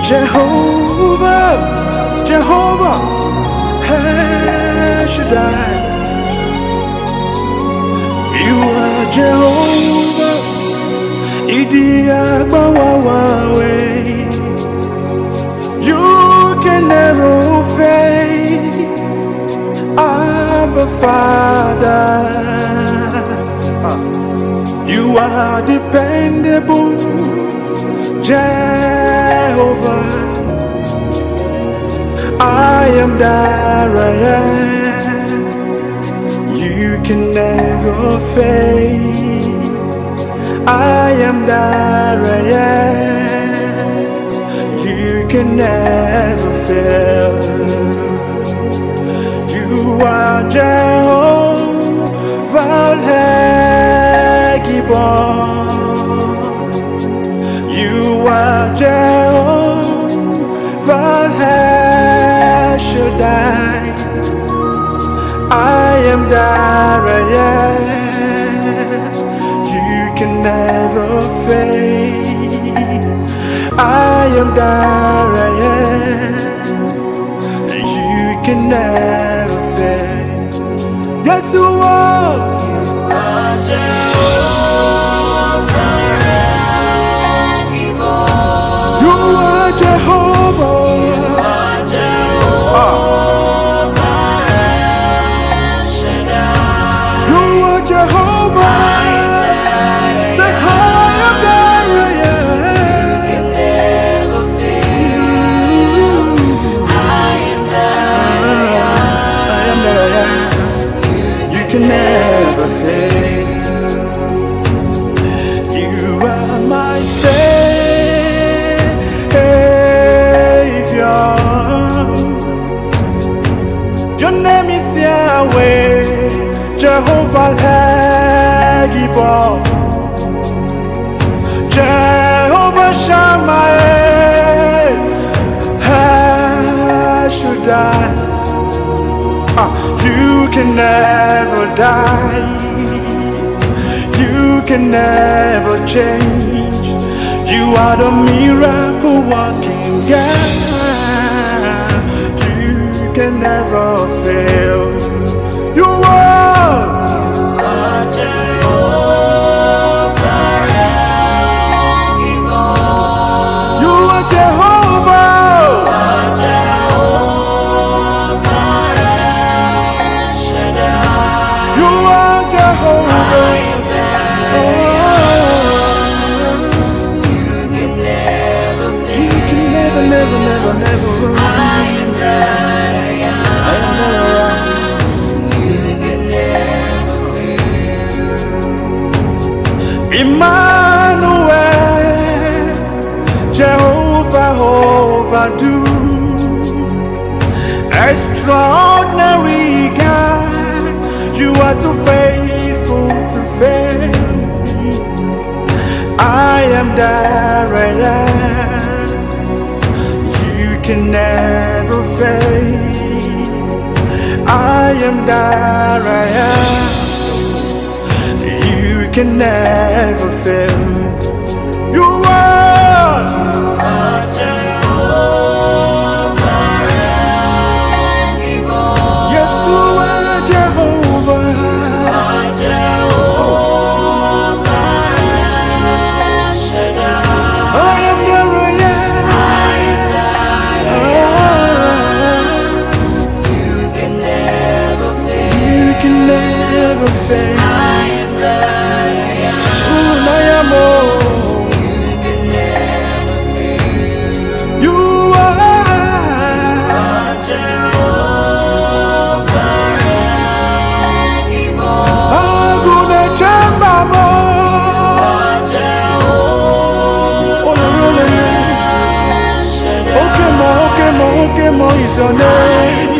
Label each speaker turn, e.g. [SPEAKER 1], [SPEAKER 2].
[SPEAKER 1] Jehovah, Jehovah, El Shaddai. You are Jehovah, Idiagbawawe. You can never fail, Abba Father. You are dependable, Jehovah. I am that I am. You can never fail. I am that I am. You can never fail. You are Jehovah Gibon. You are Jehovah Shaddai. I am that I am. You can never fail. I am that I am. You can never fail. Yes, you are. You are Jehovah. Never fail. You are my Savior. Your name is Yahweh, Jehovah Gibor, Jehovah Shammah, El Shaddai. You can never die. You can never change. You are the miracle working God. You can never fail. You are
[SPEAKER 2] Jehovah Gibor.
[SPEAKER 1] You are Jehovah. Never, never, never.
[SPEAKER 2] I am that I am.
[SPEAKER 1] I am that I am.
[SPEAKER 2] You can never fail.
[SPEAKER 1] Emmanuel, Jehovah overdo. Extraordinary God, you are too faithful to fail. I am that I am. Can never fail. I am that I am. You can never fail. You are
[SPEAKER 2] Jehovah Gibor.
[SPEAKER 1] Yes, you are Jehovah.
[SPEAKER 2] Jehovah Shaddai.
[SPEAKER 1] I am that I am. Never fail.
[SPEAKER 2] I am that I am.
[SPEAKER 1] I am all.
[SPEAKER 2] You can never fail.
[SPEAKER 1] You
[SPEAKER 2] are Jehovah Gibor.
[SPEAKER 1] Agune Chambamo.
[SPEAKER 2] Jehovah Shaddai.
[SPEAKER 1] Okay, mo is your name.